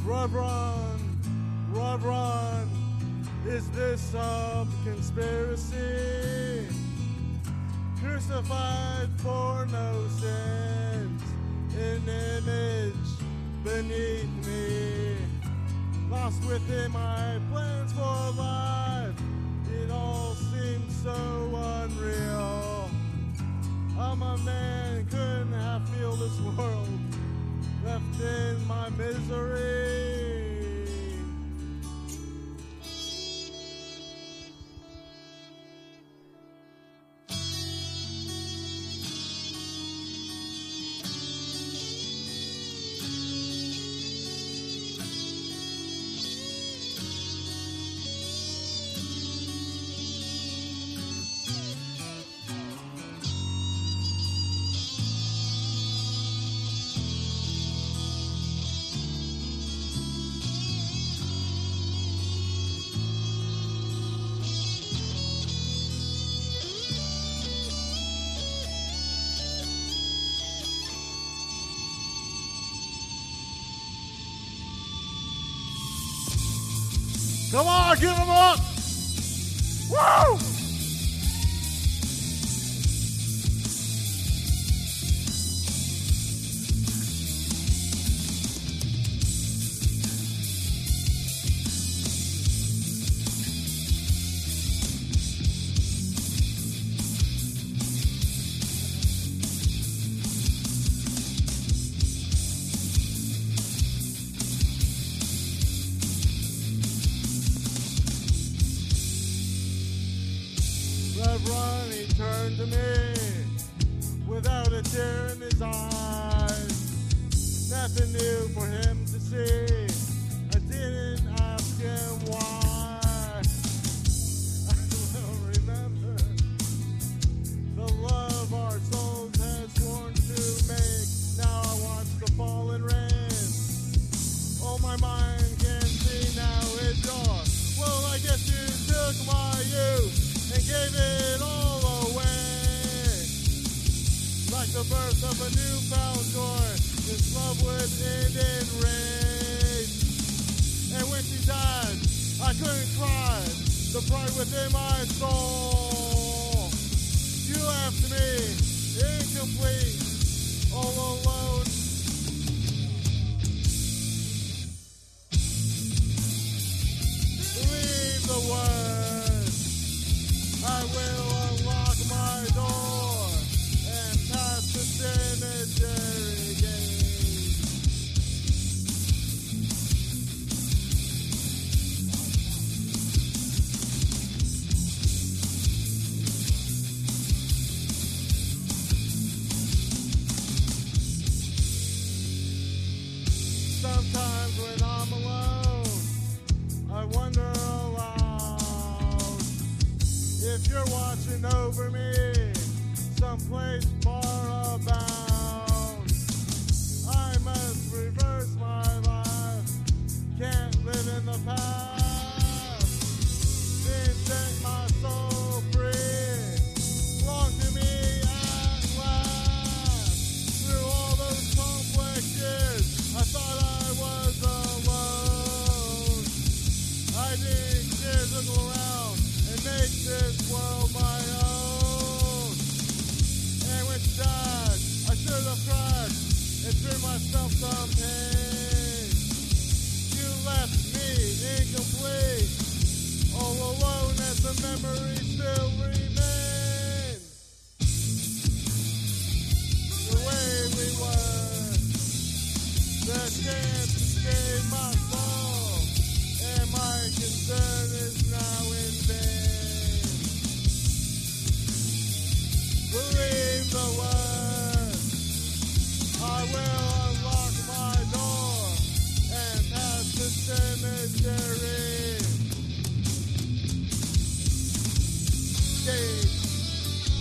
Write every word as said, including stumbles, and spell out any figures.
Run, run, run, run. Is this some conspiracy? Crucified for no sins, an image beneath me. Lost within my plans for life, it all seems so unreal. I'm a man, couldn't have feel this world, left in my misery. Come on, give them up! Woo! Run, he turned to me without a tear in his eyes. Nothing new for him to see. I didn't ask him why. I will remember the love our souls had sworn to make. Now I watch the falling rain. Oh, my mind can see now it's yours. Well, I guess you took my youth and gave it all away. Like the birth of a newfound joy, this love would end in rage. And when she died, I couldn't cry, the pride within my soul. You left me incomplete, all alone. Believe the word. I will unlock my door and pass the cemetery gate. Sometimes when I'm alone, I wonder aloud if you're watching over me, someplace far abound. I must reverse my life, can't live in the past.